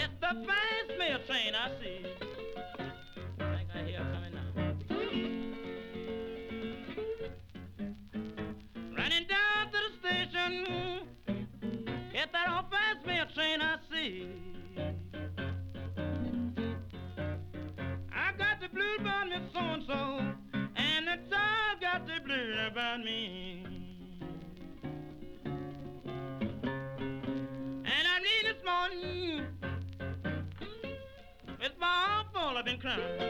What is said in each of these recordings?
the fast mail train I see. I think I hear it coming now. Running down to the station, hit that old fast mail train I see. I got the blues about me so-and-so, and the dog got the blues about me. And I'm leaving this morning with my arm full, I've been crying.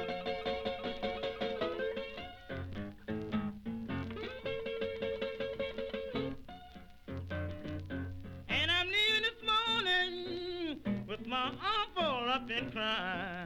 And I'm leaving this morning with my arm full, I've been crying.